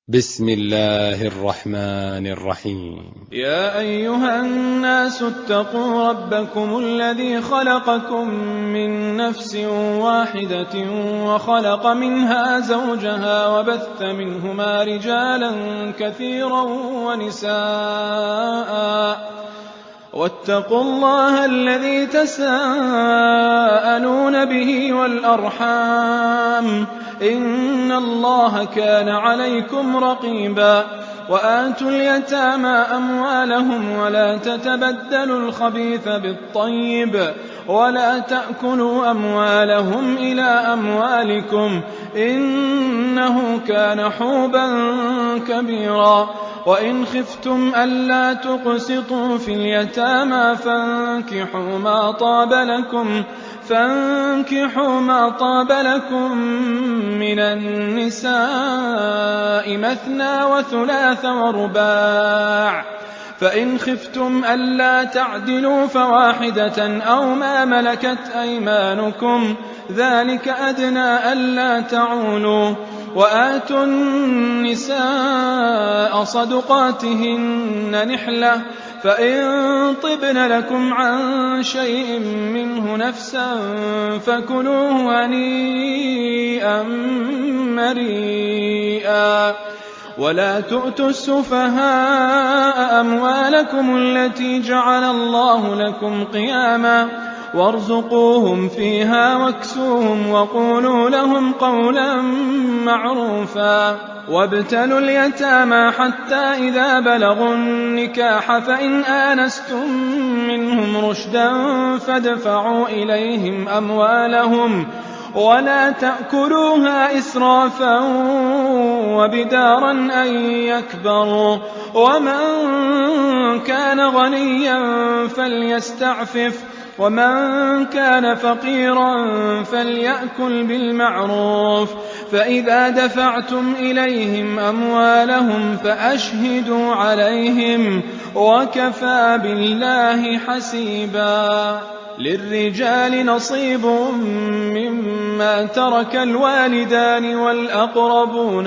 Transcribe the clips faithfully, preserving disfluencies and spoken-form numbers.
بسم الله الرحمن الرحيم. يا أيها الناس اتقوا ربكم الذي خلقكم من نفس واحدة وخلق منها زوجها وبث منهما رجالا كثيرا ونساء واتقوا الله الذي تساءلون به والأرحام إن الله كان عليكم رقيبا. وآتوا اليتامى أموالهم ولا تتبدلوا الخبيث بالطيب ولا تأكلوا أموالهم إلى أموالكم إنه كان حوبا كبيرا. وإن خفتم ألا تقسطوا في اليتامى فانكحوا ما طاب لكم فانكحوا ما طاب لكم من النساء مثنى وثلاث ورباع، فإن خفتم ألا تعدلوا فواحدة أو ما ملكت أيمانكم ذلك أدنى ألا تعولوا. وآتوا النساء صدقاتهن نحلة فإن طبن لكم عن شيء منه نفسا فكلوه هنيئا مريئا. ولا تؤتوا السفهاء أموالكم التي جعل الله لكم قياما وارزقوهم فيها واكسوهم وقولوا لهم قولا معروفا. وابتلوا اليتامى حتى إذا بلغوا النكاح فإن آنستم منهم رشدا فادفعوا إليهم أموالهم ولا تأكلوها إسرافا وبدارا أن يكبروا. ومن كان غنيا فليستعفف ومن كان فقيرا فليأكل بالمعروف. فإذا دفعتم إليهم أموالهم فأشهدوا عليهم وكفى بالله حسيبا. للرجال نصيب مما ترك الوالدان والأقربون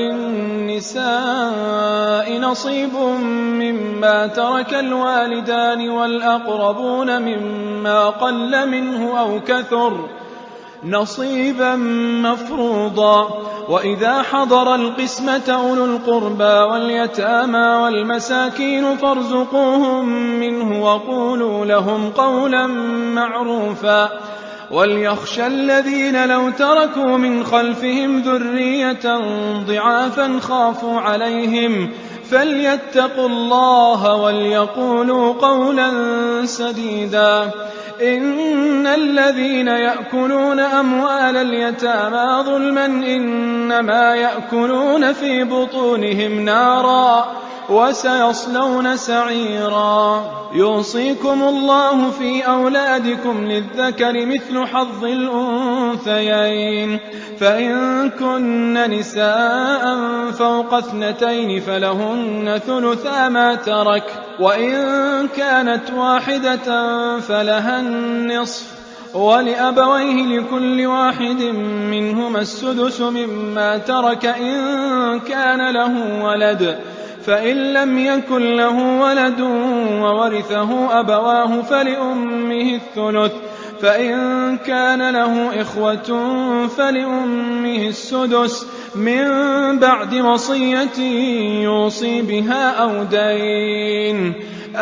وللنساء نصيب مما ترك الوالدان والأقربون مما قل منه أو كثر نصيبا مفروضا. وإذا حضر القسمة أولو القربى واليتامى والمساكين فارزقوهم منه وقولوا لهم قولا معروفا. وليخشى الذين لو تركوا من خلفهم ذرية ضعافا خافوا عليهم فليتقوا الله وليقولوا قولا سديدا. إن الذين يأكلون أموال اليتامى ظلما إنما يأكلون في بطونهم نارا وسيصلون سعيرا. يوصيكم الله في أولادكم للذكر مثل حظ الأنثيين فإن كن نساء فوق اثنتين فلهن ثلثا ما ترك وإن كانت واحدة فلها النصف ولأبويه لكل واحد منهما السدس مما ترك إن كان له ولد فإن لم يكن له ولد وورثه أبواه فلأمه الثلث فإن كان له إخوة فلأمه السدس من بعد وصية يوصي بها أو دين.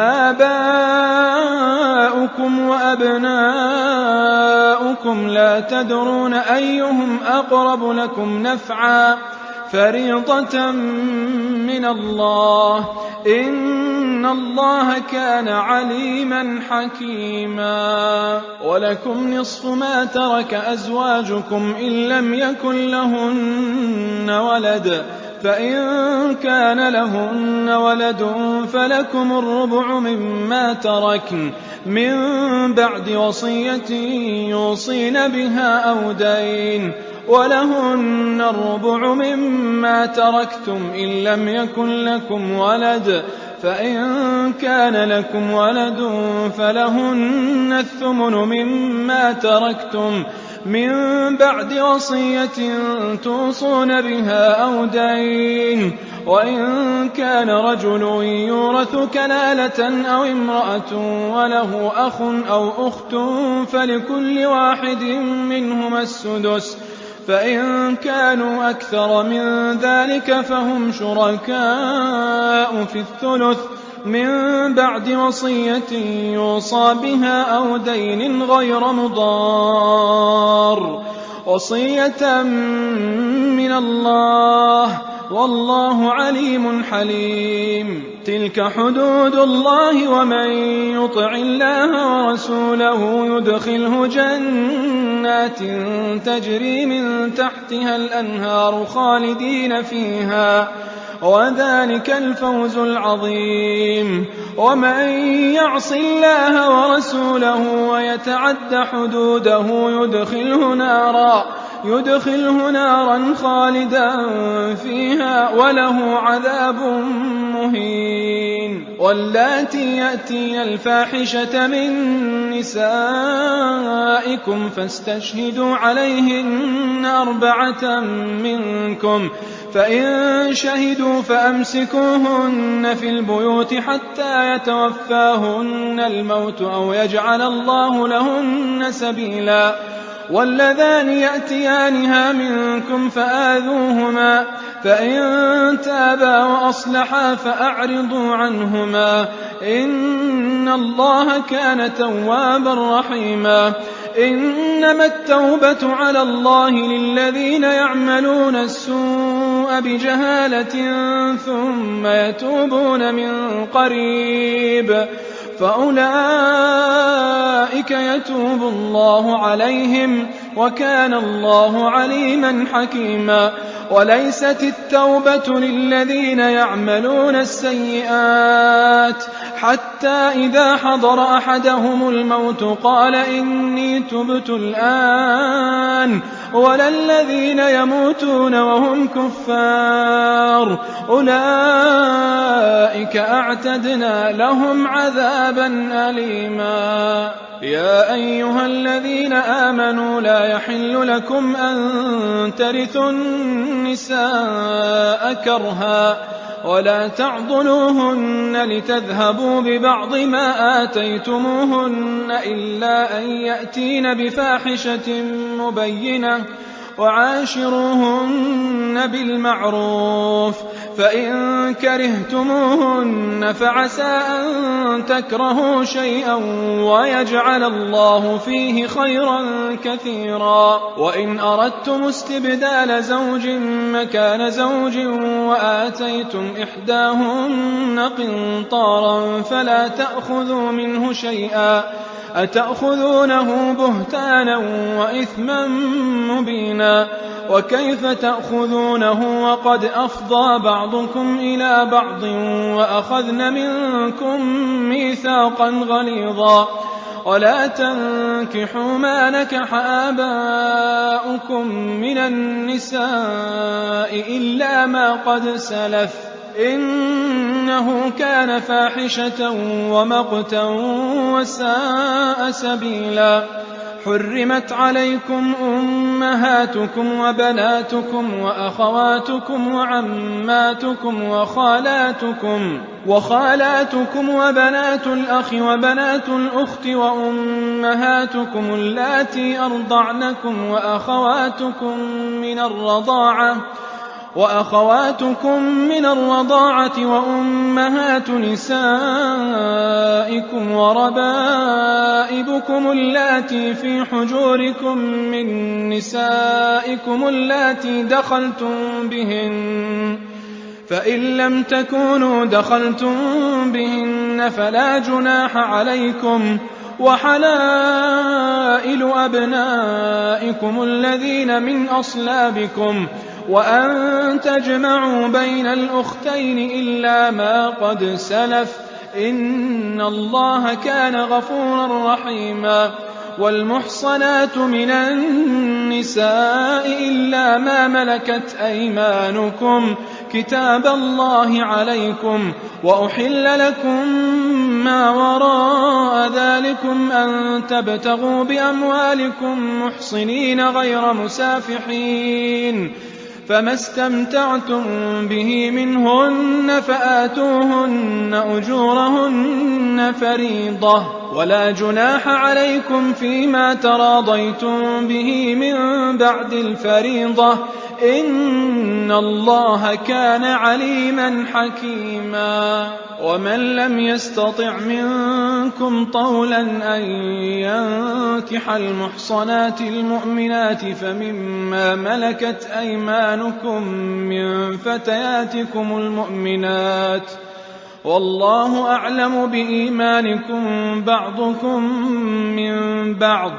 آباؤكم وأبناؤكم لا تدرون أيهم أقرب لكم نفعا فريضة من الله إن الله كان عليما حكيما. ولكم نصف ما ترك أزواجكم إن لم يكن لهن ولد فإن كان لهن ولد فلكم الربع مما تركن من بعد وصية يوصين بها أو دين ولهن الربع مما تركتم إن لم يكن لكم ولد فإن كان لكم ولد فلهن الثمن مما تركتم من بعد وصية توصون بها أو دين. وإن كان رجل يورث كلالة أو امرأة وله أخ أو أخت فلكل واحد منهما السدس، فإن كانوا أكثر من ذلك فهم شركاء في الثلث من بعد وصية يوصى بها أو دين غير مضار، وصية من الله والله عليم حليم. تلك حدود الله، ومن يطع الله ورسوله يدخله جنات تجري من تحتها الأنهار خالدين فيها، وذلك الفوز العظيم. ومن يعص الله ورسوله ويتعد حدوده يدخله نارا يدخله نارا خالدا فيها وله عذاب مهين. واللاتي يأتين الفاحشة من نسائكم فاستشهدوا عليهن أربعة منكم، فإن شهدوا فأمسكوهن في البيوت حتى يتوفاهن الموت أو يجعل الله لهن سبيلا. واللذان يأتيانها منكم فآذوهما، فإن تابا وأصلحا فأعرضوا عنهما، إن الله كان توابا رحيما. إنما التوبة على الله للذين يعملون السوء بجهالة ثم يتوبون من قريب فأولئك يتوب الله عليهم، وكان الله عليما حكيما. وليست التوبة للذين يعملون السيئات حتى إذا حضر أحدهم الموت قال إني تبت الآن، ولا الذين يموتون وهم كفار، أولئك أعتدنا لهم عذابا أليما. يا أيها الذين آمنوا لا يحل لكم أن ترثوا النساء كرها ولا تعضلوهن لتذهبوا ببعض ما آتيتموهن إلا أن يأتين بفاحشة مبينة، وعاشروهن بالمعروف، فإن كرهتموهن فعسى أن تكرهوا شيئا ويجعل الله فيه خيرا كثيرا. وإن أردتم استبدال زوج مكان زوج وآتيتم إحداهن قنطارا فلا تأخذوا منه شيئا، أتأخذونه بهتانا وإثما مبينا، وكيف تأخذونه وقد أفضى بعضكم إلى بعض وأخذن منكم ميثاقا غليظا. ولا تنكحوا ما نكح آباؤكم من النساء إلا ما قد سلف، إنه كان فاحشة ومقتا وساء سبيلا. حرمت عليكم أمهاتكم وبناتكم وأخواتكم وعماتكم وخالاتكم وخالاتكم وبنات الأخ وبنات الأخت وأمهاتكم اللاتي أرضعنكم وأخواتكم من الرضاعة وأخواتكم من الرضاعة وأمهات نسائكم وربائبكم اللاتي في حجوركم من نسائكم اللاتي دخلتم بهن، فإن لم تكونوا دخلتم بهن فلا جناح عليكم. وحلائل أبنائكم الذين من أصلابكم، وأن تجمعوا بين الأختين إلا ما قد سلف، إن الله كان غفورا رحيما. والمحصنات من النساء إلا ما ملكت أيمانكم كتاب الله عليكم، وأحل لكم ما وراء ذلكم أن تبتغوا بأموالكم محصنين غير مسافحين، فما استمتعتم به منهن فآتوهن أجورهن فريضة، ولا جناح عليكم فيما تراضيتم به من بعد الفريضة، إن الله كان عليما حكيما. ومن لم يستطع منكم طولا أن ينكح المحصنات المؤمنات فمما ملكت أيمانكم من فتياتكم المؤمنات، والله أعلم بإيمانكم بعضكم من بعض،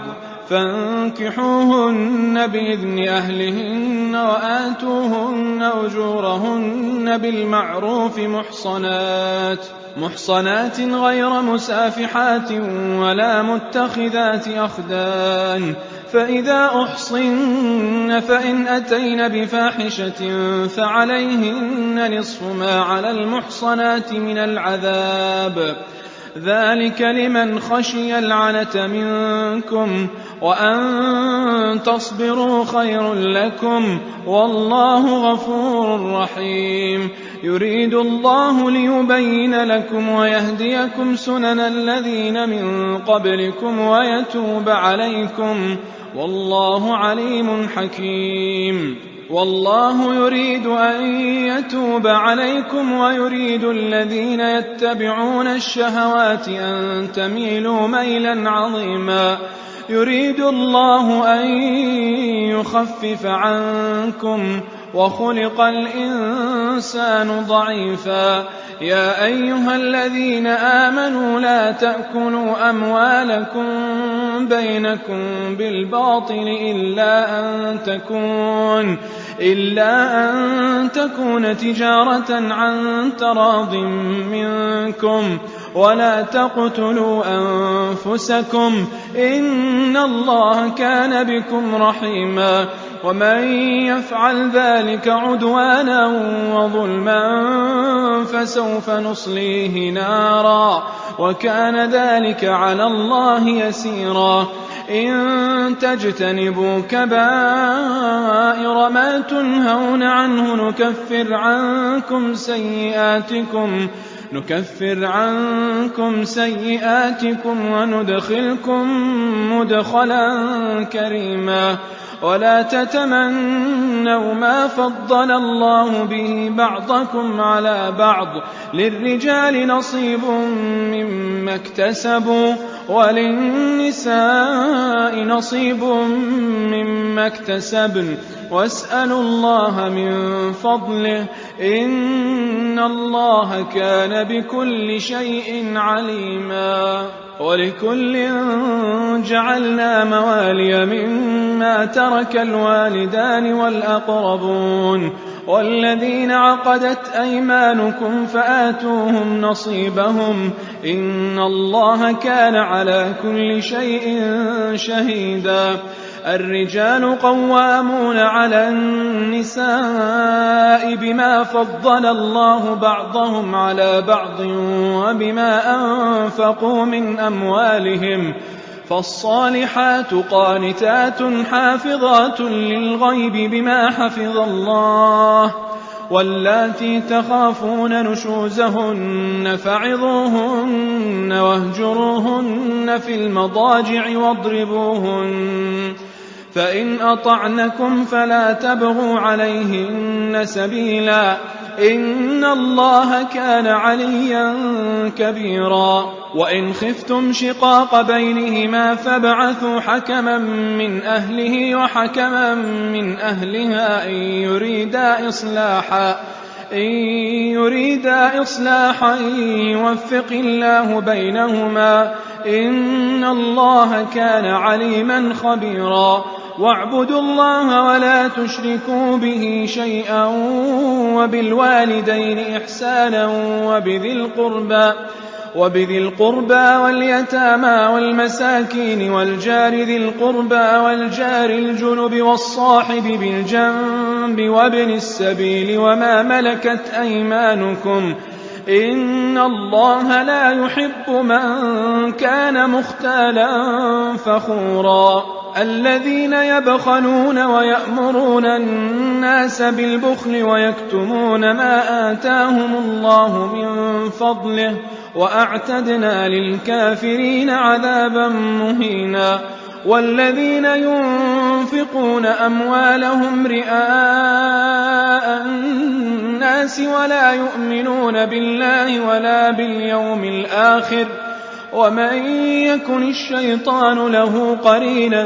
فانكحوهن بإذن أهلهن وآتوهن أجورهن بالمعروف محصنات محصنات غير مسافحات ولا متخذات أخدان، فإذا أحصن فإن أتين بفاحشة فعليهن نصف ما على المحصنات من العذاب، ذلك لمن خشي العنة منكم، وأن تصبروا خير لكم، والله غفور رحيم. يريد الله ليبين لكم ويهديكم سنن الذين من قبلكم ويتوب عليكم، والله عليم حكيم. والله يريد أن يتوب عليكم ويريد الذين يتبعون الشهوات أن تميلوا ميلا عظيما. يريد الله أن يخفف عنكم وخلق الإنسان ضعيفا. يا أيها الذين آمنوا لا تأكلوا أموالكم بينكم بالباطل إلا أن تكون إلا أن تكون تجارة عن تراض منكم، ولا تقتلوا أنفسكم، إن الله كان بكم رحيما. ومن يفعل ذلك عدوانا وظلما فسوف نصليه نارا، وكان ذلك على الله يسيرا. إن تجتنبوا كبائر ما تنهون عنه نكفر عنكم سيئاتكم نكفر عنكم سيئاتكم وندخلكم مدخلا كريما. ولا تتمنوا ما فضل الله به بعضكم على بعض، للرجال نصيب مما اكتسبوا وللنساء نصيب مما اكتسبن، واسألوا الله من فضله، إن الله كان بكل شيء عليما. ولكل جعلنا موالي مما ترك الوالدان والأقربون والذين عقدت أيمانكم فآتوهم نصيبهم، إن الله كان على كل شيء شهيدا. الرجال قوامون على النساء بما فضل الله بعضهم على بعض وبما أنفقوا من أموالهم، فالصالحات قانتات حافظات للغيب بما حفظ الله، واللاتي تخافون نشوزهن فعظوهن واهجروهن في المضاجع واضربوهن، فإن أطعنكم فلا تبغوا عليهن سبيلا، إن الله كان عليا كبيرا. وإن خفتم شقاق بينهما فابعثوا حكما من أهله وحكما من أهلها إن يريدا إصلاحا إن يريدا إصلاحا يوفق الله بينهما، إن الله كان عليما خبيرا. واعبدوا الله ولا تشركوا به شيئا، وبالوالدين إحسانا وبذي القربى وبذي القربى واليتامى والمساكين والجار ذي القربى والجار الجنب والصاحب بالجنب وابن السبيل وما ملكت أيمانكم، إن الله لا يحب من كان مختالا فخورا الذين يبخلون ويأمرون الناس بالبخل ويكتمون ما آتاهم الله من فضله وأعتدنا للكافرين عذابا مهينا والذين ينفقون أموالهم رئاء الناس ولا يؤمنون بالله ولا باليوم الآخر ومن يكن الشيطان له قرينا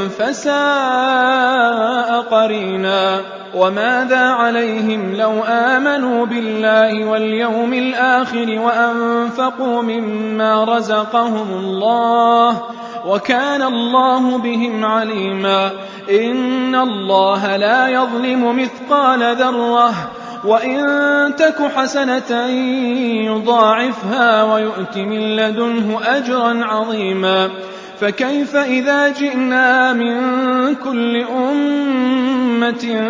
فساء قرينا وماذا عليهم لو آمنوا بالله واليوم الآخر وأنفقوا مما رزقهم الله وكان الله بهم عليما إن الله لا يظلم مثقال ذرة وإن تك حسنة يضاعفها ويؤت من لدنه أجرا عظيما فكيف إذا جئنا من كل أمة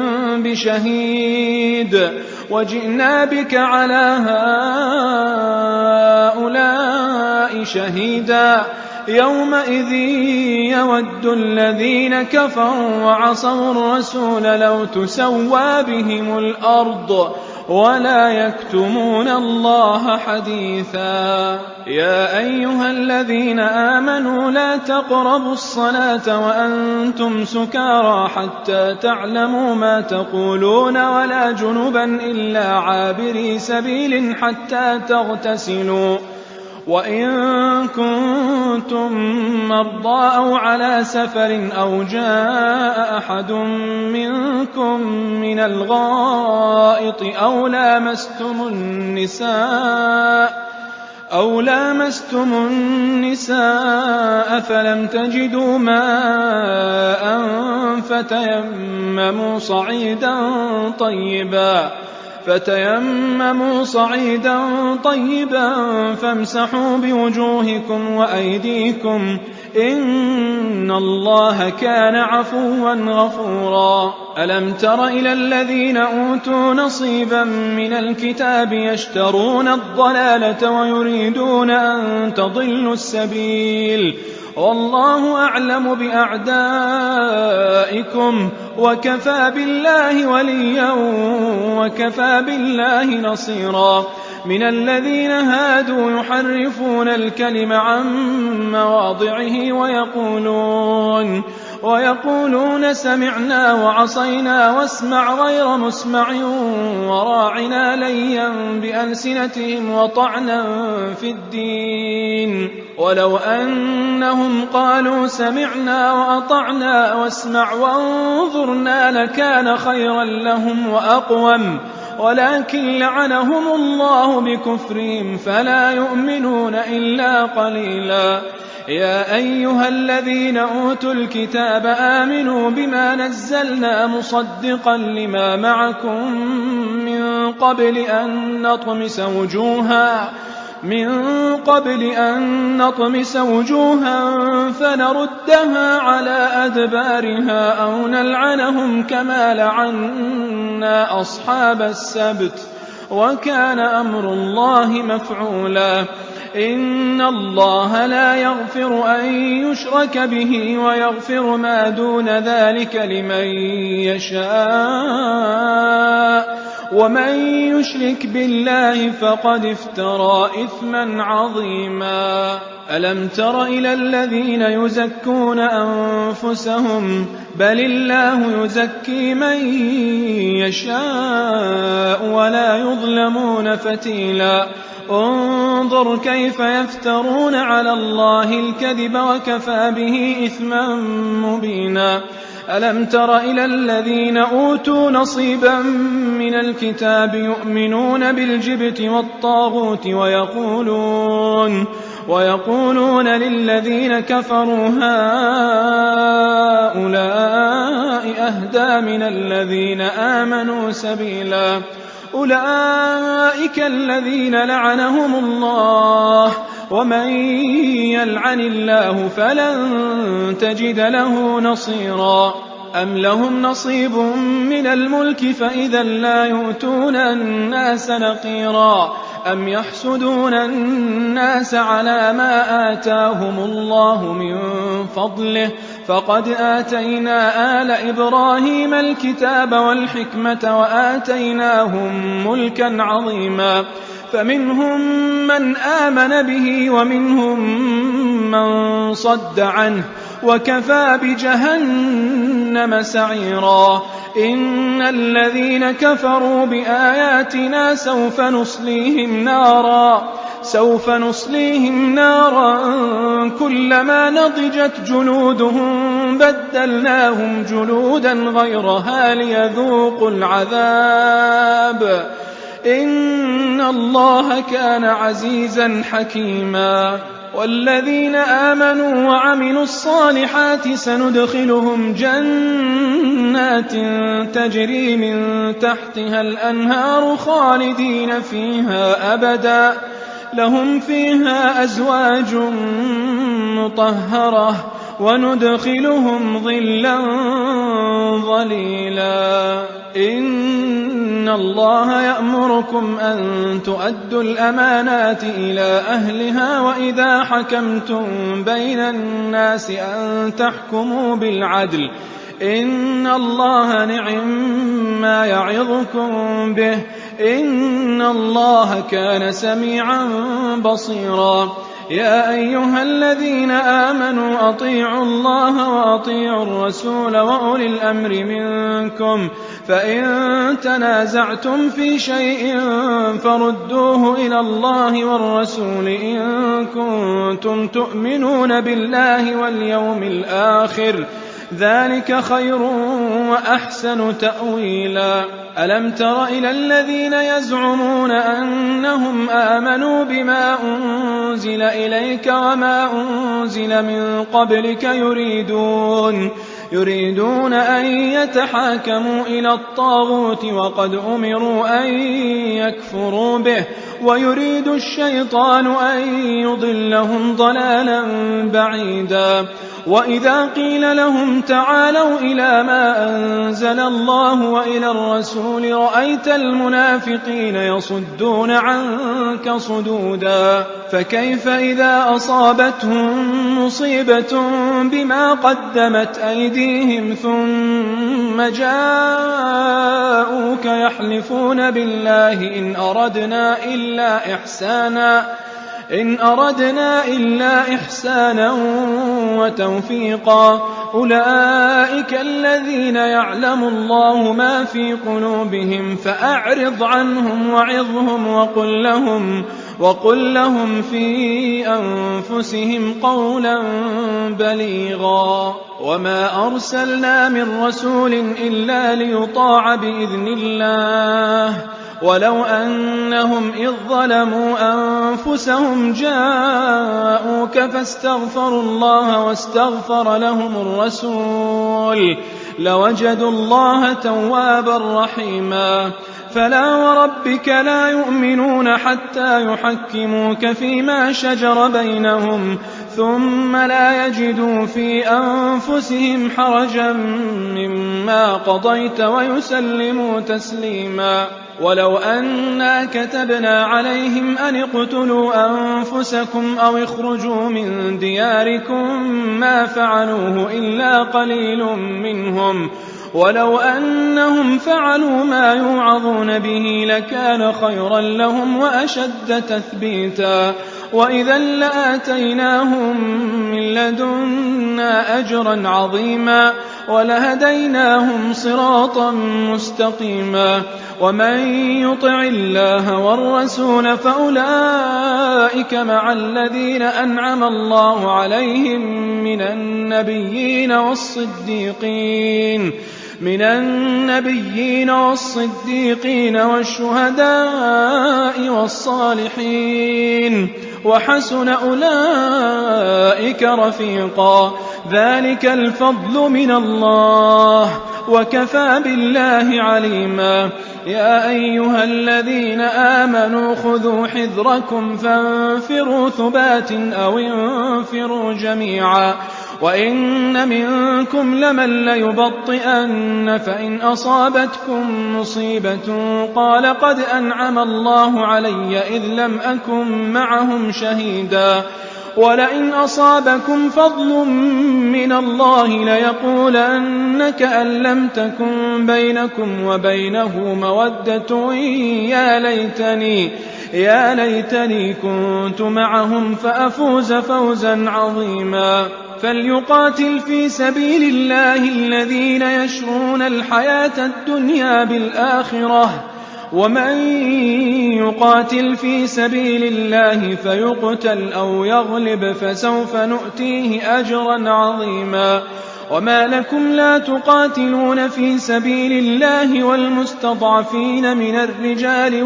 بشهيد وجئنا بك على هؤلاء شهيدا يومئذ يود الذين كفروا وعصوا الرسول لو تسوى بهم الأرض ولا يكتمون الله حديثا يا أيها الذين آمنوا لا تقربوا الصلاة وأنتم سكارى حتى تعلموا ما تقولون ولا جنبا إلا عابري سبيل حتى تغتسلوا وإن كنتم مرضى أو على سفر أو جاء أحد منكم من الغائط أو لامستم النساء أو لامستم النساء فلم تجدوا ماء فتيمموا صعيدا طيبا فتيمموا صعيدا طيبا فامسحوا بوجوهكم وأيديكم إن الله كان عفوا غفورا ألم تر إلى الذين أوتوا نصيبا من الكتاب يشترون الضلالة ويريدون أن تضلوا السبيل والله أعلم بأعدائكم وكفى بالله وليا وكفى بالله نصيرا من الذين هادوا يحرفون الكلم عن مواضعه ويقولون ويقولون سمعنا وعصينا واسمع غير مسمع وراعنا ليا بألسنتهم وطعنا في الدين ولو أنهم قالوا سمعنا وأطعنا واسمع وانظرنا لكان خيرا لهم وأقوم ولكن لعنهم الله بكفرهم فلا يؤمنون إلا قليلا يا أيها الذين أوتوا الكتاب آمنوا بما نزلنا مصدقا لما معكم من قبل أن نطمس وجوها من قبل أن نطمس وجوها فنردها على أدبارها أو نلعنهم كما لعنا أصحاب السبت وكان أمر الله مفعولا إن الله لا يغفر أن يشرك به ويغفر ما دون ذلك لمن يشاء ومن يشرك بالله فقد افترى إثما عظيما ألم تر إلى الذين يزكون أنفسهم بل الله يزكي من يشاء ولا يظلمون فتيلا انظر كيف يفترون على الله الكذب وكفى به إثما مبينا ألم تر إلى الذين أوتوا نصيبا من الكتاب يؤمنون بالجبت والطاغوت ويقولون ويقولون للذين كفروا هؤلاء أهدى من الذين آمنوا سبيلا أولئك الذين لعنهم الله ومن يلعن الله فلن تجد له نصيرا أم لهم نصيب من الملك فإذا لا يؤتون الناس نقيرا أَمْ يَحْسُدُونَ النَّاسَ عَلَىٰ مَا آتَاهُمُ اللَّهُ مِن فَضْلِهِ ۖ فَقَدْ آتَيْنَا آلَ إِبْرَاهِيمَ الْكِتَابَ وَالْحِكْمَةَ وَآتَيْنَاهُم مُّلْكًا عَظِيمًا فَمِنْهُم مَّنْ آمَنَ بِهِ وَمِنْهُم مَّن صَدَّ عَنْهُ ۚ وَكَفَىٰ بِجَهَنَّمَ سَعِيرًا إِنَّ الَّذِينَ كَفَرُوا بِآيَاتِنَا سَوْفَ نُصْلِيهِمْ نَارًا سوف نصليهم نارا كلما نضجت جلودهم بدلناهم جلودا غيرها ليذوقوا العذاب إن الله كان عزيزا حكيما والذين آمنوا وعملوا الصالحات سندخلهم جنات تجري من تحتها الأنهار خالدين فيها أبدا لهم فيها أزواج مطهرة وندخلهم ظلا ظليلا إن الله يأمركم أن تؤدوا الأمانات إلى أهلها وإذا حكمتم بين الناس أن تحكموا بالعدل إن الله نعم ما يعظكم به إن الله كان سميعا بصيرا يا أيها الذين آمنوا أطيعوا الله وأطيعوا الرسول وأولي الأمر منكم فإن تنازعتم في شيء فردوه إلى الله والرسول إن كنتم تؤمنون بالله واليوم الآخر ذلك خير وأحسن تأويلا ألم تر إلى الذين يزعمون أنهم آمنوا بما أنزل إليك وما أنزل من قبلك يريدون يريدون أن يتحاكموا إلى الطاغوت وقد أمروا أن يكفروا به ويريد الشيطان أن يضلهم ضلالا بعيدا وإذا قيل لهم تعالوا إلى ما أنزل الله وإلى الرسول رأيت المنافقين يصدون عنك صدودا فكيف إذا أصابتهم مصيبة بما قدمت أيديهم ثم جاءوك يحلفون بالله إن أردنا إلا إحسانا إن أردنا إلا إحسانا وتوفيقا أولئك الذين يعلم الله ما في قلوبهم فأعرض عنهم وعظهم وقل لهم, وقل لهم في أنفسهم قولا بليغا وما أرسلنا من رسول إلا ليطاع بإذن الله ولو أنهم إذ ظلموا أنفسهم جاءوك فاستغفروا الله واستغفر لهم الرسول لوجدوا الله توابا رحيما فلا وربك لا يؤمنون حتى يحكموك فيما شجر بينهم ثم لا يجدوا في أنفسهم حرجا مما قضيت ويسلموا تسليما ولو أنا كتبنا عليهم أن اقتلوا أنفسكم أو اخرجوا من دياركم ما فعلوه إلا قليل منهم ولو أنهم فعلوا ما يوعظون به لكان خيرا لهم وأشد تثبيتا وإذا لآتيناهم من لدنا أجرا عظيما ولهديناهم صراطا مستقيما ومن يطع الله والرسول فأولئك مع الذين أنعم الله عليهم من النبيين والصديقين من النبيين والصديقين والشهداء والصالحين وحسن أولئك رفيقا ذلك الفضل من الله وكفى بالله عليما يا أيها الذين آمنوا خذوا حذركم فانفروا ثبات أو انفروا جميعا وإن منكم لمن ليبطئن فإن أصابتكم مصيبة قال قد أنعم الله علي إذ لم أكن معهم شهيدا ولئن أصابكم فضل من الله ليقولن كأن لم تكن بينكم وبينه مودة يا ليتني يا ليتني كنت معهم فأفوز فوزا عظيما فليقاتل في سبيل الله الذين يشرون الحياة الدنيا بالآخرة ومن يقاتل في سبيل الله فيقتل أو يغلب فسوف نؤتيه أجرا عظيما وما لكم لا تقاتلون في سبيل الله والمستضعفين من الرجال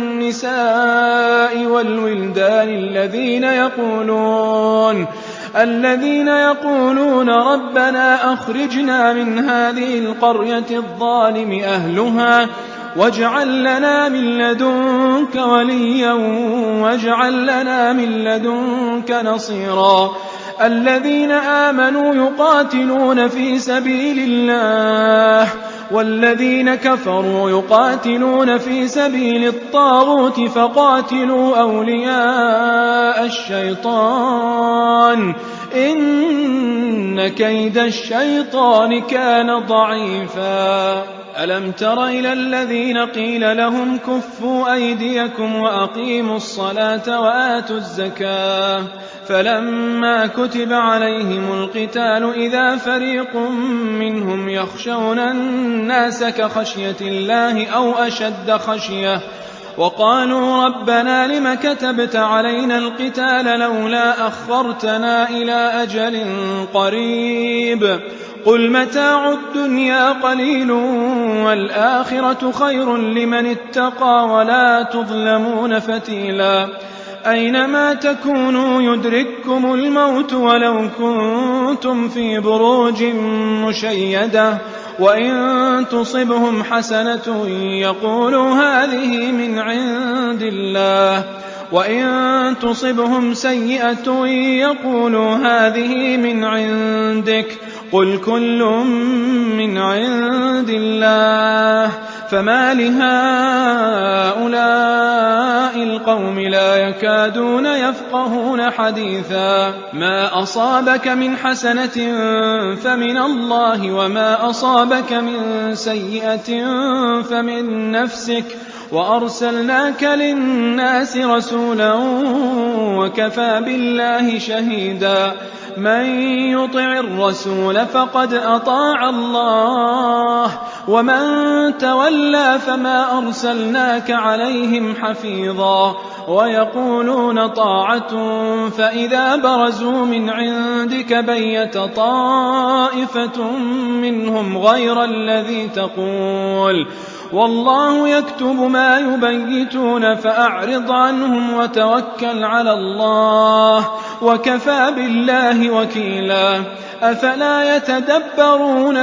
والنساء والولدان الذين يقولون الذين يقولون ربنا أخرجنا من هذه القرية الظالم أهلها واجعل لنا من لدنك وليا واجعل لنا من لدنك نصيرا الذين آمنوا يقاتلون في سبيل الله والذين كفروا يقاتلون في سبيل الطاغوت فقاتلوا أولياء الشيطان إن كيد الشيطان كان ضعيفا ألم تر إلى الذين قيل لهم كفوا أيديكم وأقيموا الصلاة وآتوا الزكاة فلما كتب عليهم القتال إذا فريق منهم يخشون الناس كخشية الله أو أشد خشية وقالوا ربنا لم كتبت علينا القتال لولا أخرتنا إلى أجل قريب قل متاع الدنيا قليل والآخرة خير لمن اتقى ولا تظلمون فتيلا أينما تكونوا يدرككم الموت ولو كنتم في بروج مشيدة وإن تصبهم حسنة يقولوا هذه من عند الله وإن تصبهم سيئة يقولوا هذه من عندك قل كل من عند الله فما لهؤلاء القوم لا يكادون يفقهون حديثا ما أصابك من حسنة فمن الله وما أصابك من سيئة فمن نفسك وأرسلناك للناس رسولا وكفى بالله شهيدا من يطع الرسول فقد أطاع الله ومن تولى فما أرسلناك عليهم حفيظا ويقولون طاعة فإذا برزوا من عندك بيت طائفة منهم غير الذي تقول والله يكتب ما يبيتون فأعرض عنهم وتوكل على الله وكفى بالله وكيلا أفلا يتدبرون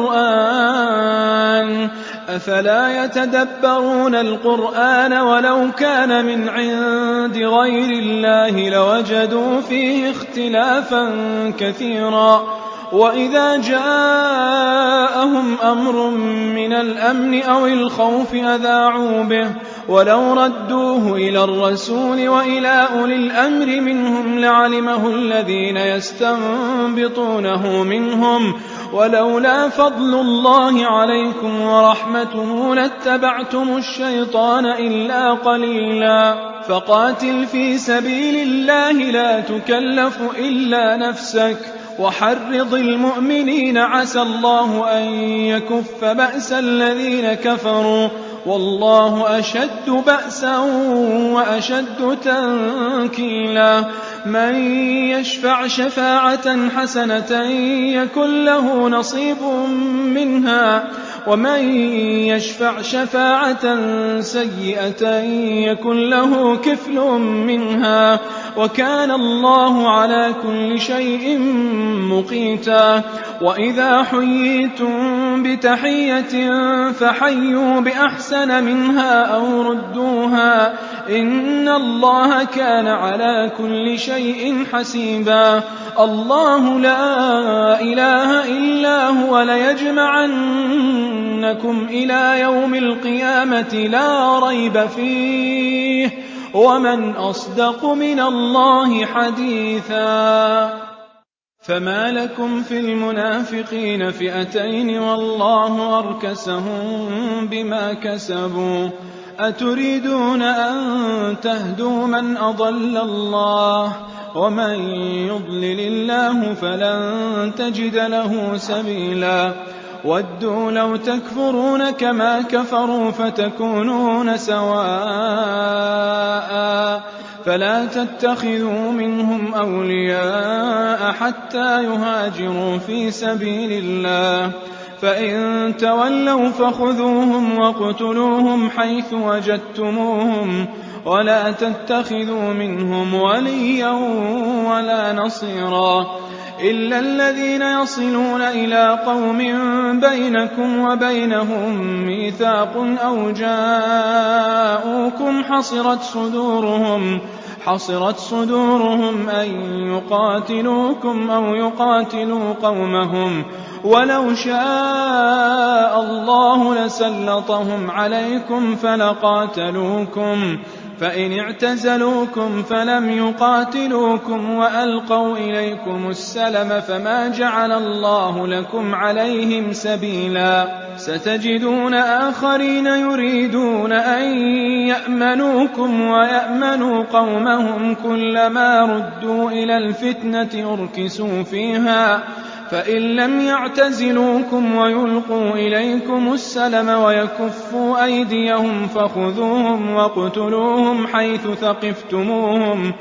القرآن أفلا يتدبرون القرآن ولو كان من عند غير الله لوجدوا فيه اختلافا كثيرا وإذا جاءهم أمر من الأمن أو الخوف أذاعوا به ولو ردوه إلى الرسول وإلى أولي الأمر منهم لعلمه الذين يستنبطونه منهم ولولا فضل الله عليكم ورحمته لاتبعتم الشيطان إلا قليلا فقاتل في سبيل الله لا تكلف إلا نفسك وحرض المؤمنين عسى الله أن يكف بأس الذين كفروا والله أشد بأسا وأشد تنكيلا من يشفع شفاعة حسنة يكن له نصيب منها ومن يشفع شفاعة سيئة يكن له كفل منها وكان الله على كل شيء مقيتا وإذا حييتم بتحية فحيوا بأحسن منها أو ردوها إن اللَّهَ كَانَ عَلَىٰ كُلِّ شَيْءٍ حَسِيبًا الله لا إله إلا هو ليجمعنكم إلى يوم القيامة لا ريب فيه ومن أصدق من الله حديثا فما لكم في المنافقين فئتين والله أركسهم بما كسبوا أتريدون أن تهدوا من أضل الله ومن يضلل الله فلن تجد له سبيلا ودوا لو تكفرون كما كفروا فتكونون سواء فلا تتخذوا منهم أولياء حتى يهاجروا في سبيل الله فإن تولوا فخذوهم واقتلوهم حيث وجدتموهم ولا تتخذوا منهم وليا ولا نصيرا إلا الذين يصلون إلى قوم بينكم وبينهم ميثاق أو جاءوكم حصرت صدورهم حصرت صدورهم أن يقاتلوكم أو يقاتلوا قومهم ولو شاء الله لسلطهم عليكم فلقاتلوكم فإن اعتزلوكم فلم يقاتلوكم وألقوا إليكم السلم فما جعل الله لكم عليهم سبيلا ستجدون آخرين يريدون أن يأمنوكم ويأمنوا قومهم كلما ردوا إلى الفتنة أركسوا فيها فإن لم يعتزلوكم ويلقوا إليكم السلم ويكفوا أيديهم فخذوهم واقتلوهم حيث ثقفتموهم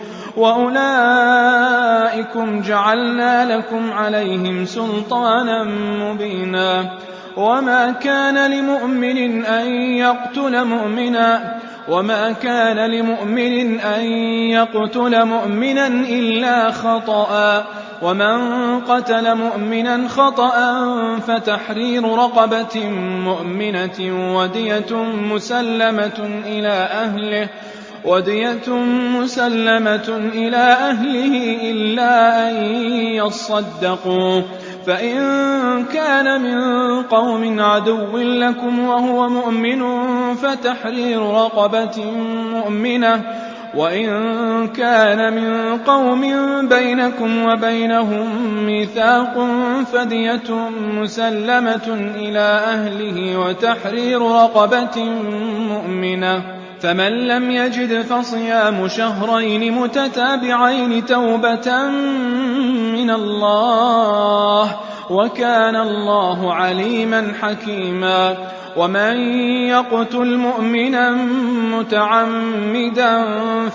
وأولئكم جعلنا لكم عليهم سلطانا مبينا وما كان لمؤمن أن يقتل مؤمنا وما كان لمؤمن أن يقتل مؤمنا إلا خطأ ومن قتل مؤمنا خطأ فتحرير رقبة مؤمنة ودية مسلمة إلى أهله ودية مسلمة إلى أهله إلا أن يصدقوا فإن كان من قوم عدو لكم وهو مؤمن فتحرير رقبة مؤمنة وإن كان من قوم بينكم وبينهم ميثاق فدية مسلمة إلى أهله وتحرير رقبة مؤمنة فمن لم يجد فصيام شهرين متتابعين توبة من الله وكان الله عليما حكيما ومن يقتل مؤمنا متعمدا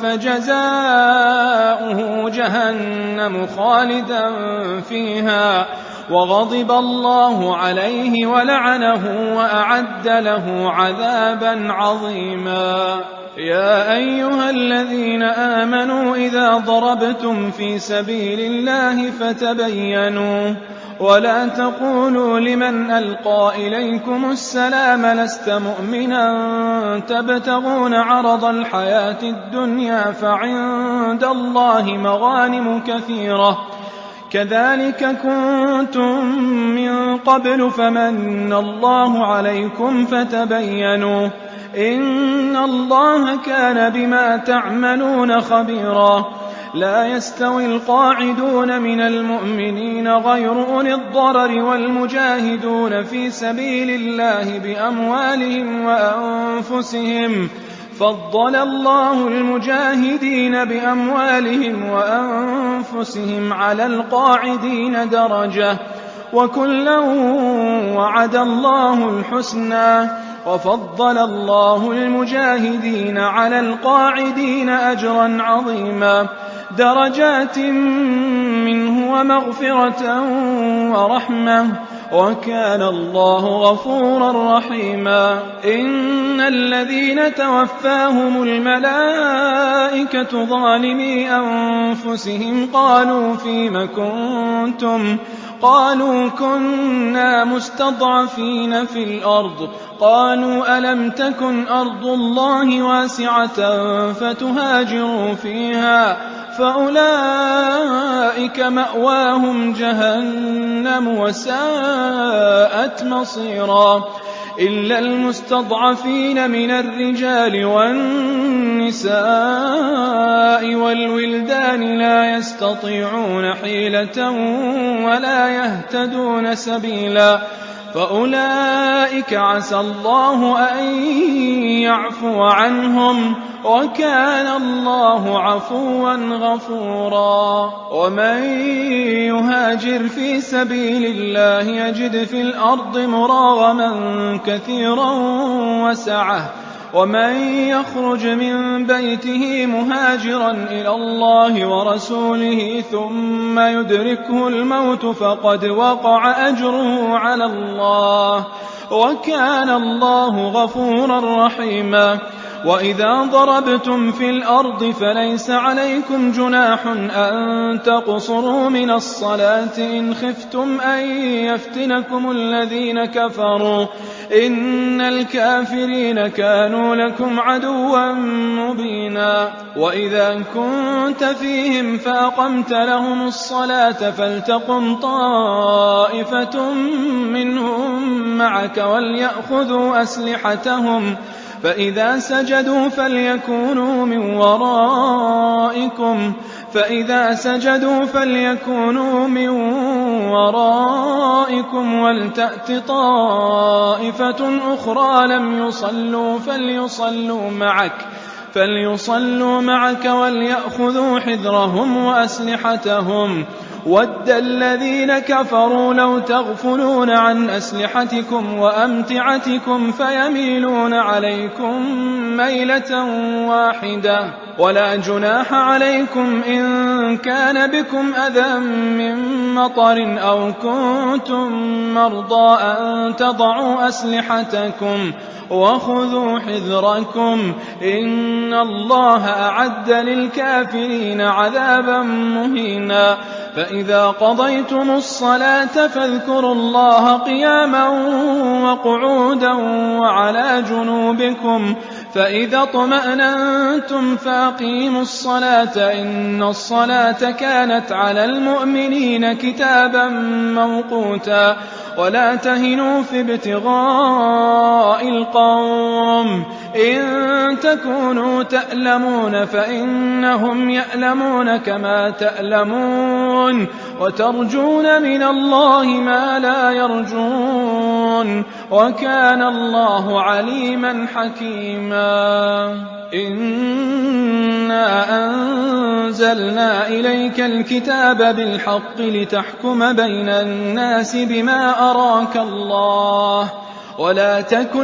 فجزاؤه جهنم خالدا فيها وغضب الله عليه ولعنه وأعد له عذابا عظيما يا أيها الذين آمنوا إذا ضربتم في سبيل الله فتبينوا ولا تقولوا لمن ألقى إليكم السلام لست مؤمنا تبتغون عرض الحياة الدنيا فعند الله مغانم كثيرة كذلك كنتم من قبل فمن الله عليكم فتبينوا إن الله كان بما تعملون خبيرا لا يستوي القاعدون من المؤمنين غير أولي الضرر والمجاهدون في سبيل الله بأموالهم وأنفسهم فضل الله المجاهدين بأموالهم وأنفسهم على القاعدين درجة وكلا وعد الله الحسنى وفضل الله المجاهدين على القاعدين أجرا عظيما درجات منه ومغفرة ورحمة وكان الله غفورا رحيما إن الذين توفاهم الملائكة ظالمي أنفسهم قالوا فيم كنتم قالوا كنا مستضعفين في الأرض قالوا ألم تكن أرض الله واسعة فتهاجروا فيها فأولئك مأواهم جهنم وساءت مصيرا إلا المستضعفين من الرجال والنساء والولدان لا يستطيعون حيلة ولا يهتدون سبيلا فأولئك عسى الله أن يعفو عنهم وكان الله عفوا غفورا ومن يهاجر في سبيل الله يجد في الأرض مراغما كثيرا وسعة ومن يخرج من بيته مهاجرا إلى الله ورسوله ثم يدركه الموت فقد وقع أجره على الله وكان الله غفورا رحيما وإذا ضربتم في الأرض فليس عليكم جناح أن تقصروا من الصلاة إن خفتم أن يفتنكم الذين كفروا إن الكافرين كانوا لكم عدوا مبينا وإذا كنت فيهم فأقمت لهم الصلاة فلتقم طائفة منهم معك وليأخذوا أسلحتهم فإذا سجدوا فليكونوا من ورائكم فإذا سجدوا فليكونوا من ورائكم ولتأت طائفة أخرى لم يصلوا فليصلوا معك فليصلوا معك وليأخذوا حذرهم وأسلحتهم وَدَّ الَّذِينَ كَفَرُوا لَوْ تَغْفُلُونَ عَنْ أَسْلِحَتِكُمْ وَأَمْتِعَتِكُمْ فَيَمِيلُونَ عَلَيْكُمْ مَيْلَةً وَاحِدَةً وَلَا جُنَاحَ عَلَيْكُمْ إِن كَانَ بِكُمْ أَذًى مِّن مَّطَرٍ أَوْ كُنتُم مَّرْضَىٰ أَن تَضَعُوا أَسْلِحَتَكُمْ وَخُذُوا حِذْرَكُمْ إِنَّ اللَّهَ أَعَدَّ لِلْكَافِرِينَ عَذَابًا مُّهِينًا فإذا قضيتم الصلاة فاذكروا الله قياما وقعودا وعلى جنوبكم فإذا اطمأننتم فأقيموا الصلاة إن الصلاة كانت على المؤمنين كتابا موقوتا ولا تهنوا في ابتغاء القوم إن تكونوا تألمون فإنهم يألمون كما تألمون وترجون من الله ما لا يرجون وكان الله عليما حكيما إنا أنزلنا إليك الكتاب بالحق لتحكم بين الناس بما أراك الله ولا تكن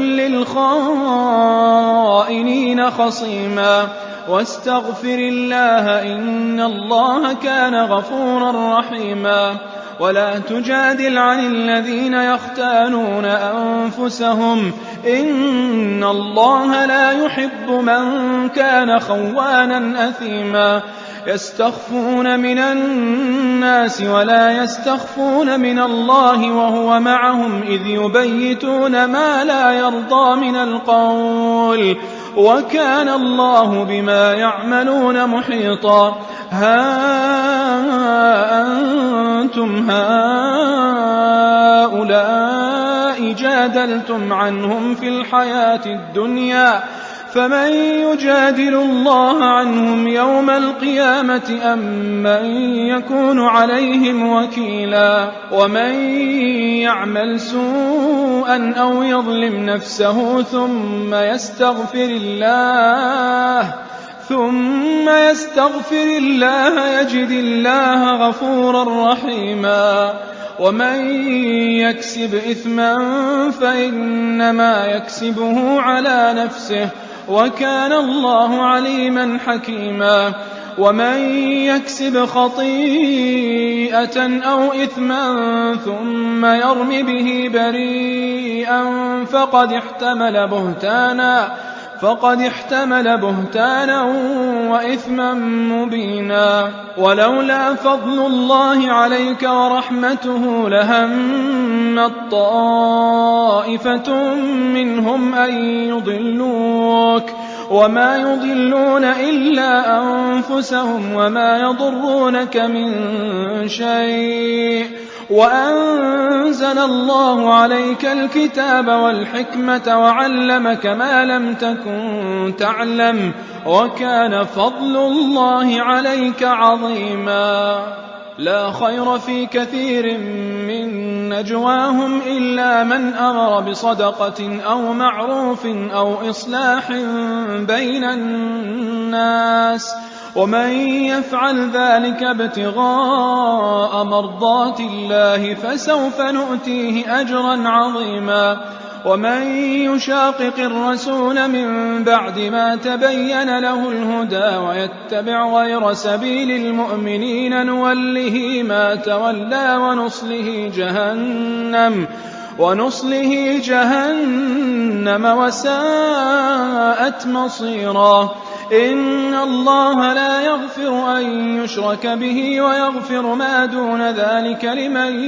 للخائنين خصيما واستغفر الله إن الله كان غفورا رحيما ولا تجادل عن الذين يختانون أنفسهم إن الله لا يحب من كان خوانا أثيما يستخفون من الناس ولا يستخفون من الله وهو معهم إذ يبيتون ما لا يرضى من القول وكان الله بما يعملون محيطا ها أنتم هؤلاء جادلتم عنهم في الحياة الدنيا فمن يجادل الله عنهم يوم القيامة أم من يكون عليهم وكيلا ومن يعمل سوءا أو يظلم نفسه ثم يستغفر الله ثم يستغفر الله يجد الله غفورا رحيما ومن يكسب إثما فإنما يكسبه على نفسه وكان الله عليما حكيما ومن يكسب خطيئة أو إثما ثم يرم به بريئا فقد احتمل بهتانا فقد احتمل بهتانا وإثما مبينا. ولولا فضل الله عليك ورحمته لهمت طائفة منهم أن يضلوك وما يضلون إلا أنفسهم وما يضرونك من شيء وأنزل الله عليك الكتاب والحكمة وعلمك ما لم تكن تعلم وكان فضل الله عليك عظيما. لا خير في كثير من نجواهم إلا من أمر بصدقة أو معروف أو إصلاح بين الناس ومن يفعل ذلك ابتغاء مرضات الله فسوف نؤتيه أجرا عظيما. ومن يشاقق الرسول من بعد ما تبين له الهدى ويتبع غير سبيل المؤمنين نوله ما تولى ونصله جهنم ونصله جهنم وساءت مصيرا. إن الله لا يغفر أن يشرك به ويغفر ما دون ذلك لمن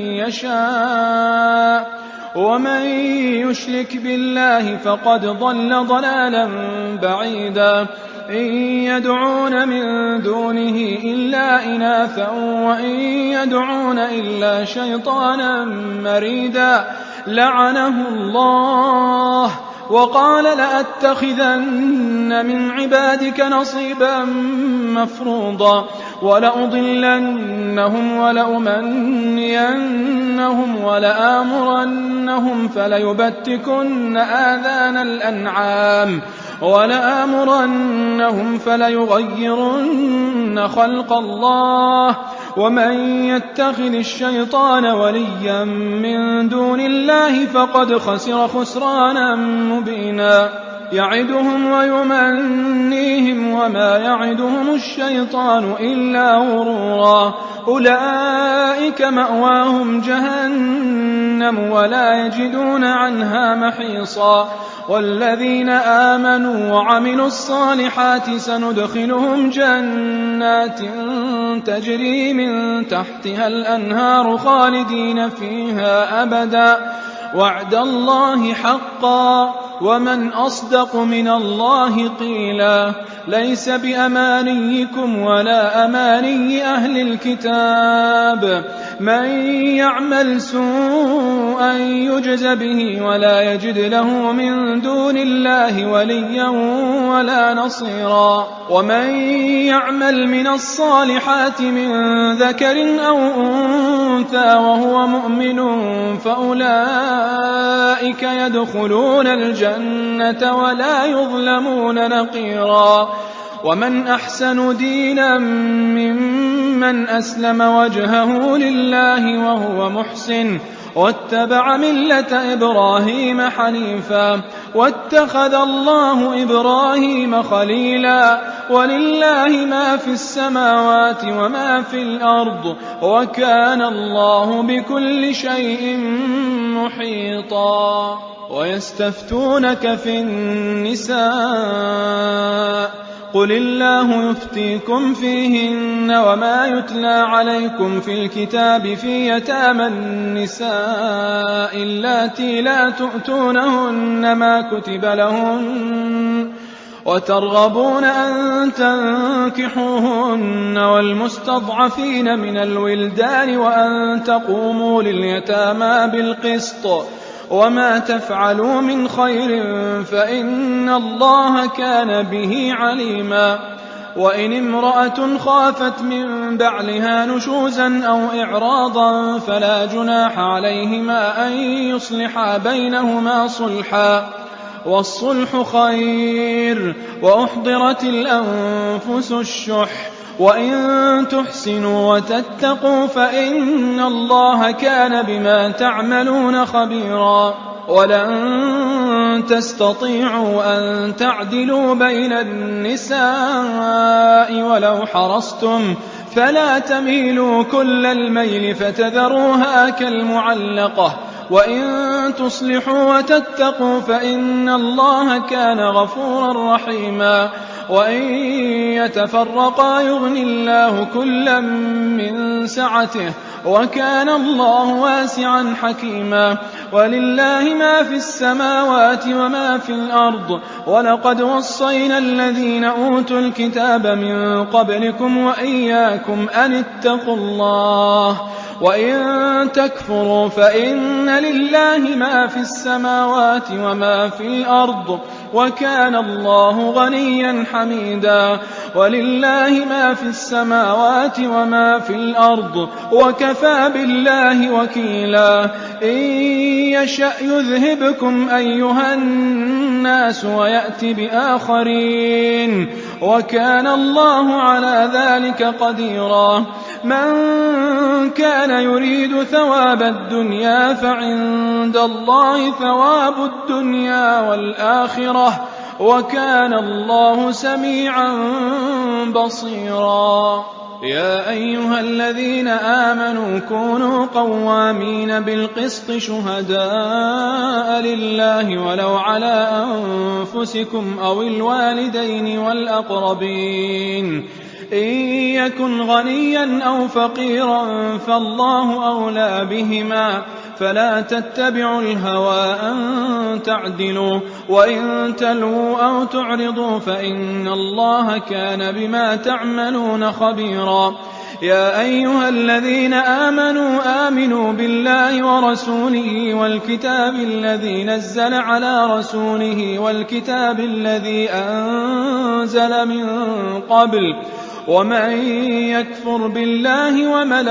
يشاء ومن يشرك بالله فقد ضل ضلالا بعيدا. إن يدعون من دونه إلا إناثا وإن يدعون إلا شيطانا مريدا لعنه الله وقال لأتخذن من عبادك نصيبا مفروضا ولأضلنهم ولأمنينهم ولآمرنهم فليبتكن آذان الأنعام ولآمرنهم فليغيرن خلق الله ومن يتخذ الشيطان وليا من دون الله فقد خسر خسرانا مبينا. يعدهم ويمنيهم وما يعدهم الشيطان إلا غرورا. أولئك مأواهم جهنم ولا يجدون عنها محيصا. والذين آمنوا وعملوا الصالحات سندخلهم جنات تجري من تحتها الأنهار خالدين فيها أبدا وعد الله حقا ومن أصدق من الله قيلا. ليس بأمانيكم ولا أماني أهل الكتاب من يعمل سوءا يجز به ولا يجد له من دون الله وليا ولا نصيرا. ومن يعمل من الصالحات من ذكر أو أنثى وهو مؤمن فأولئك يدخلون الجنة ولا يظلمون نقيرا. ومن أحسن دينا ممن أسلم وجهه لله وهو محسن واتبع ملة إبراهيم حنيفا واتخذ الله إبراهيم خليلا. ولله ما في السماوات وما في الأرض وكان الله بكل شيء محيطا. ويستفتونك في النساء قل الله يفتيكم فيهن وما يتلى عليكم في الكتاب في يتامى النساء اللاتي لا تؤتونهن ما كتب لهن وترغبون أن تنكحوهن والمستضعفين من الولدان وأن تقوموا لليتامى بالقسط وما تفعلوا من خير فإن الله كان به عليما. وإن امرأة خافت من بعلها نشوزا أو إعراضا فلا جناح عليهما أن يصلحا بينهما صلحا والصلح خير. وأحضرت الأنفس الشح وإن تحسنوا وتتقوا فإن الله كان بما تعملون خبيرا. ولن تستطيعوا أن تعدلوا بين النساء ولو حرصتم فلا تميلوا كل الميل فتذروها كالمعلقة وإن تصلحوا وتتقوا فإن الله كان غفورا رحيما وإن يتفرقا يغني الله كلا من سعته وكان الله واسعا حكيما ولله ما في السماوات وما في الأرض ولقد وصينا الذين أوتوا الكتاب من قبلكم وإياكم أن اتقوا الله وإن تكفروا فإن لله ما في السماوات وما في الأرض وكان الله غنيا حميدا ولله ما في السماوات وما في الأرض وكفى بالله وكيلا إن يشأ يذهبكم أيها الناس ويأتي بآخرين وكان الله على ذلك قديرا من كان يريد ثواب الدنيا فعند الله ثواب الدنيا والآخرة وكان الله سميعا بصيرا يا أيها الذين آمنوا كونوا قوامين بالقسط شهداء لله ولو على أنفسكم أو الوالدين والأقربين إن يكن غنيا أو فقيرا فالله أولى بهما فلا تتبعوا الهوى أن تعدلوا وإن تلووا أو تعرضوا فإن الله كان بما تعملون خبيرا يا أيها الذين آمنوا آمنوا بالله ورسوله والكتاب الذي نزل على رسوله والكتاب الذي أنزل من قبل ومن يكفر بالله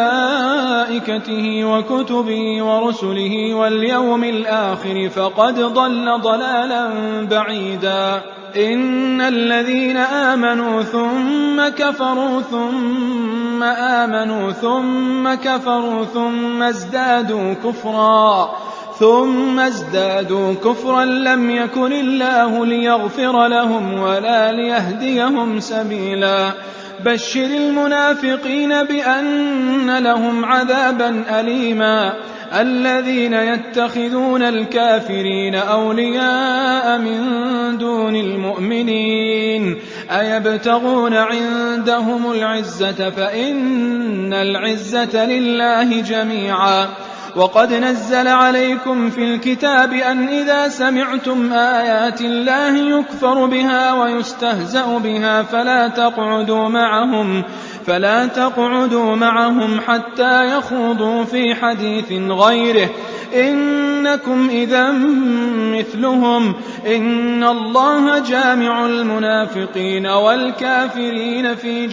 وملائكته وكتبه ورسله واليوم الآخر فقد ضل ضلالا بعيدا إن الذين آمنوا ثم كفروا ثم آمنوا ثم كفروا ثم ازدادوا كفرا ثم ازدادوا كفرا لم يكن الله ليغفر لهم ولا ليهديهم سبيلا بشر المنافقين بأن لهم عذابا أليما الذين يتخذون الكافرين أولياء من دون المؤمنين أيبتغون عندهم العزة فإن العزة لله جميعا وقد نزل عليكم في الكتاب أن إذا سمعتم آيات الله يكفر بها ويستهزأ بها فلا تقعدوا معهم فلا تقعدوا معهم حتى يخوضوا في حديث غيره إنكم إذا مثلهم إن الله جامع المنافقين والكافرين في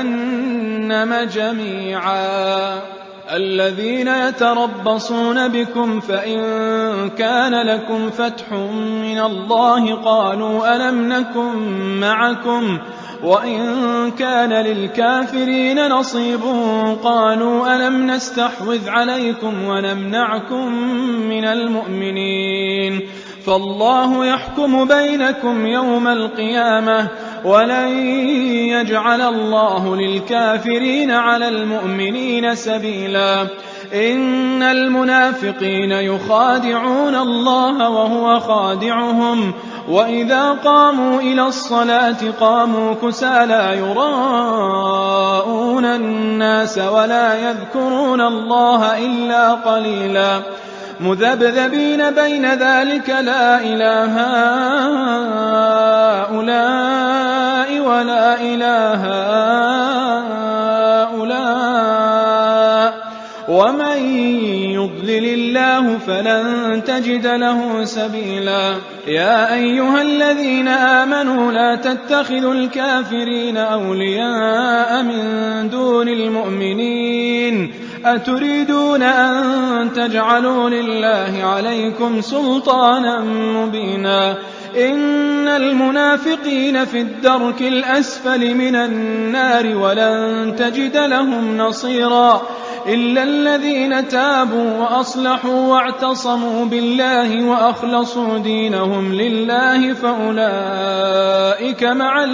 جهنم جميعا الذين يتربصون بكم فإن كان لكم فتح من الله قالوا ألم نكن معكم وإن كان للكافرين نصيب قالوا ألم نستحوذ عليكم ونمنعكم من المؤمنين فالله يحكم بينكم يوم القيامة ولن يجعل الله للكافرين على المؤمنين سبيلا إن المنافقين يخادعون الله وهو خادعهم وإذا قاموا إلى الصلاة قاموا كسالى يراءون الناس ولا يذكرون الله إلا قليلا مذبذبين بين ذلك لا إله هؤلاء ولا إله هؤلاء ومن يضلل الله فلن تجد له سبيلا يا أيها الذين آمنوا لا تتخذوا الكافرين أولياء من دون المؤمنين أتريدون أن تجعلوا لله عليكم سلطانا مبينا إن المنافقين في الدرك الأسفل من النار ولن تجد لهم نصيرا إلا الذين تابوا وأصلحوا واعتصموا بالله وأخلصوا دينهم لله فأولئك مع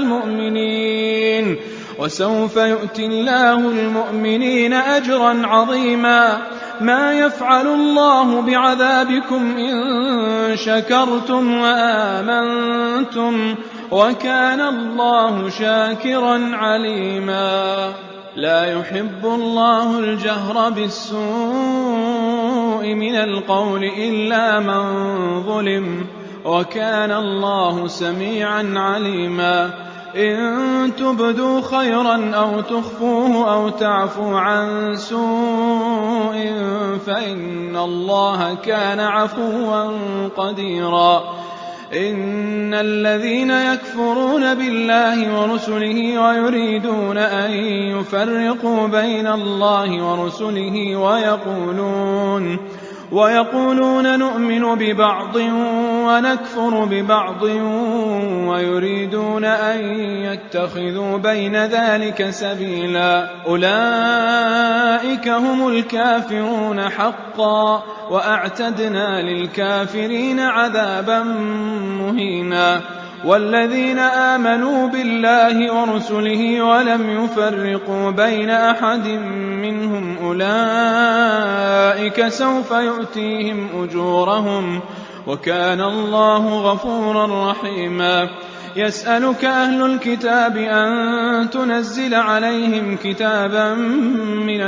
المؤمنين وسوف يؤتي الله المؤمنين أجرا عظيما ما يفعل الله بعذابكم إن شكرتم وآمنتم وكان الله شاكرا عليما. لا يحب الله الجهر بالسوء من القول إلا من ظلم وكان الله سميعا عليما. إن تبدوا خيرا أو تخفوه أو تعفوا عن سوء فإن الله كان عفوا قديرا. إن الذين يكفرون بالله ورسله ويريدون أن يفرقوا بين الله ورسله ويقولون ويقولون نؤمن ببعض ونكفر ببعض ويريدون أن يتخذوا بين ذلك سبيلا أولئك هم الكافرون حقا وأعتدنا للكافرين عذابا مهينا. والذين آمنوا بالله ورسله ولم يفرقوا بين أحد منهم أولئك سوف يؤتيهم أجورهم وكان الله غفورا رحيما. يسألك أهل الكتاب أن تنزل عليهم كتابا من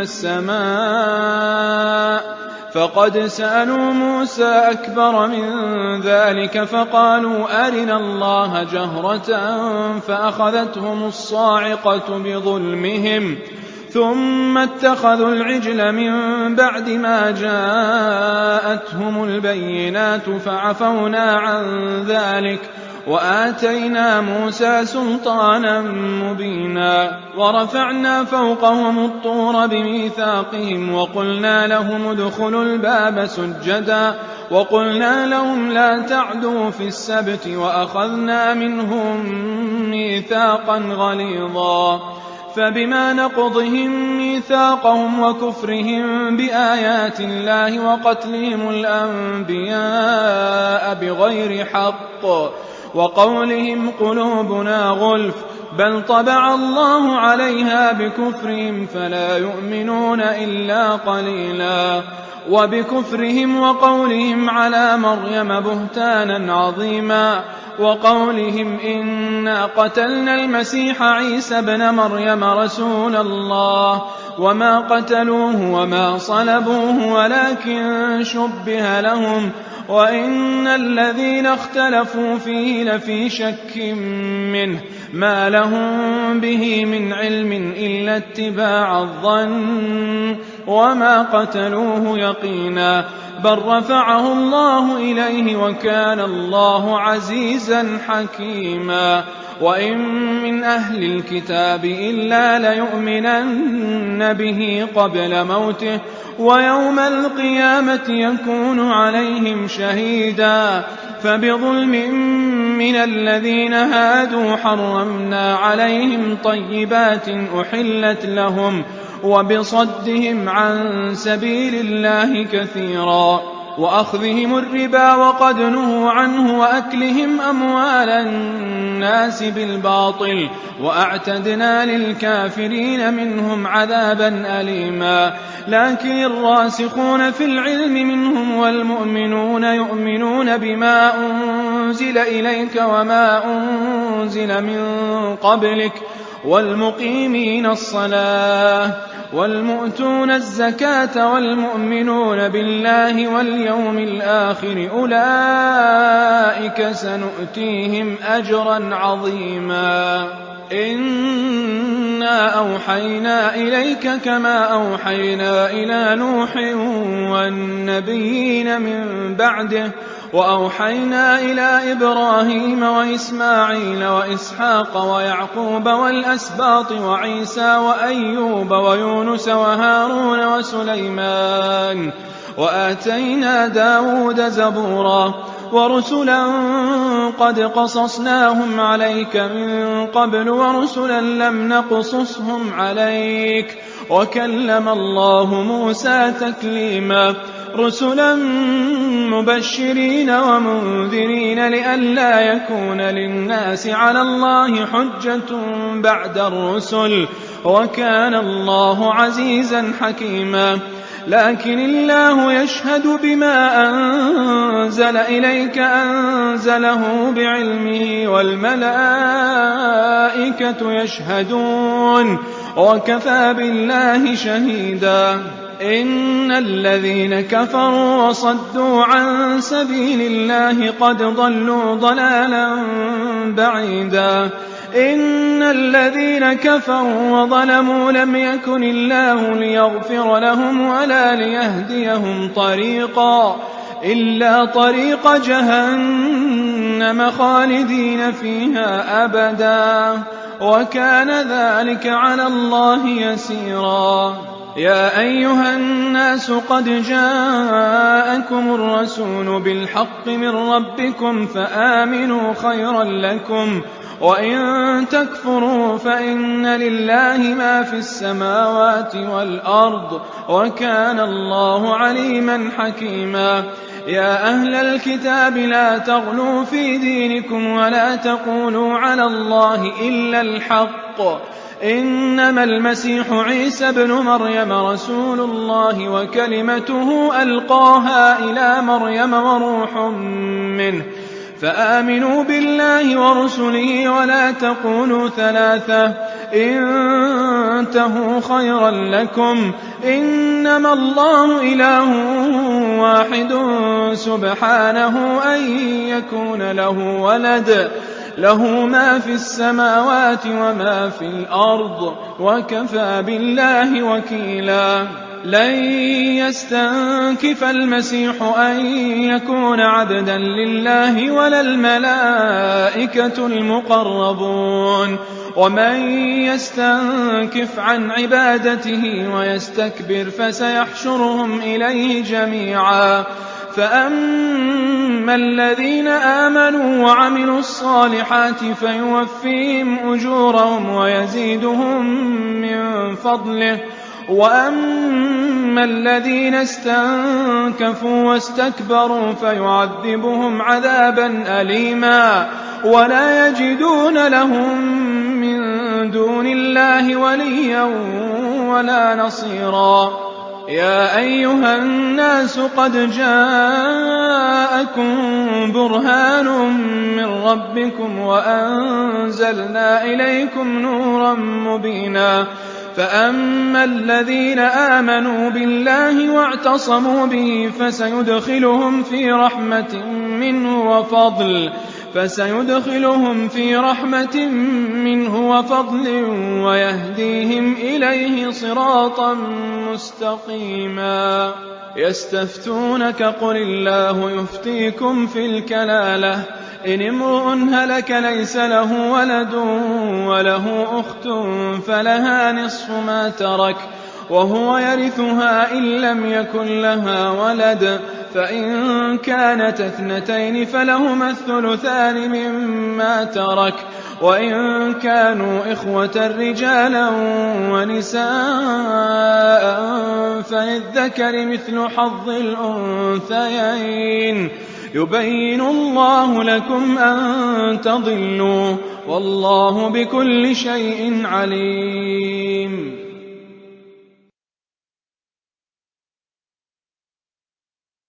السماء فقد سألوا موسى أكبر من ذلك فقالوا أرنا الله جهرة فأخذتهم الصاعقة بظلمهم ثم اتخذوا العجل من بعد ما جاءتهم البينات فعفونا عن ذلك وآتينا موسى سلطانا مبينا. ورفعنا فوقهم الطور بميثاقهم وقلنا لهم ادخلوا الباب سجدا وقلنا لهم لا تعدوا في السبت وأخذنا منهم ميثاقا غليظا. فبما نقضهم ميثاقهم وكفرهم بآيات الله وقتلهم الأنبياء بغير حق وقولهم قلوبنا غلف بل طبع الله عليها بكفرهم فلا يؤمنون إلا قليلا. وبكفرهم وقولهم على مريم بهتانا عظيما وقولهم إنا قتلنا المسيح عيسى بن مريم رسول الله وما قتلوه وما صلبوه ولكن شبه لهم وإن الذين اختلفوا فيه لفي شك منه ما لهم به من علم إلا اتباع الظن وما قتلوه يقينا بل رفعه الله إليه وكان الله عزيزا حكيما. وإن من أهل الكتاب إلا ليؤمنن به قبل موته ويوم القيامة يكون عليهم شهيدا. فبظلم من الذين هادوا حرمنا عليهم طيبات أحلت لهم وبصدهم عن سبيل الله كثيرا وأخذهم الربا وقد نهوا عنه وأكلهم أموال الناس بالباطل وأعتدنا للكافرين منهم عذابا أليما. لكن الراسخون في العلم منهم والمؤمنون يؤمنون بما أنزل إليك وما أنزل من قبلك والمقيمين الصلاة والمؤتون الزكاة والمؤمنون بالله واليوم الآخر أولئك سنؤتيهم أجرا عظيما. إنا أوحينا إليك كما أوحينا إلى نوح والنبيين من بعده وأوحينا إلى إبراهيم وإسماعيل وإسحاق ويعقوب والأسباط وعيسى وأيوب ويونس وهارون وسليمان وآتينا داود زبورا ورسلا قد قصصناهم عليك من قبل ورسلا لم نقصصهم عليك وكلم الله موسى تكليما. رسلا مبشرين ومنذرين لئلا يكون للناس على الله حجة بعد الرسل وكان الله عزيزا حكيما. لكن الله يشهد بما أنزل إليك أنزله بعلمه والملائكة يشهدون وكفى بالله شهيدا إن الذين كفروا وصدوا عن سبيل الله قد ضلوا ضلالا بعيدا إن الذين كفروا وظلموا لم يكن الله ليغفر لهم ولا ليهديهم طريقا إلا طريق جهنم خالدين فيها أبدا وكان ذلك على الله يسيرا يا أيها الناس قد جاءكم الرسول بالحق من ربكم فآمنوا خيرا لكم وإن تكفروا فإن لله ما في السماوات والأرض وكان الله عليما حكيما يا أهل الكتاب لا تغلوا في دينكم ولا تقولوا على الله إلا الحق إنما المسيح عيسى ابن مريم رسول الله وكلمته ألقاها إلى مريم وروح منه فآمنوا بالله ورسله ولا تقولوا ثلاثة انتهوا خيرا لكم إنما الله إله واحد سبحانه أن يكون له ولد له ما في السماوات وما في الأرض وكفى بالله وكيلا لن يستنكف المسيح أن يكون عبدا لله ولا الملائكة المقربون ومن يستنكف عن عبادته ويستكبر فسيحشرهم إليه جميعا فأما الذين آمنوا وعملوا الصالحات فيوفيهم أجورهم ويزيدهم من فضله وأما الذين استنكفوا واستكبروا فيعذبهم عذابا أليما ولا يجدون لهم من دون الله وليا ولا نصيرا يا أيها الناس قد جاءكم برهان من ربكم وأنزلنا إليكم نورا مبينا فأما الذين آمنوا بالله واعتصموا به فسيدخلهم في رحمة منه وفضل فسيدخلهم في رحمة منه وفضل ويهديهم إليه صراطا مستقيما يستفتونك قل الله يفتيكم في الكلالة إن امرؤ هلك ليس له ولد وله أخت فلها نصف ما ترك وهو يرثها إن لم يكن لها ولد فإن كانت اثنتين فلهما الثلثان مما ترك وإن كانوا إخوة رجالا ونساء فللذكر مثل حظ الأنثيين يبين الله لكم أن تضلوا والله بكل شيء عليم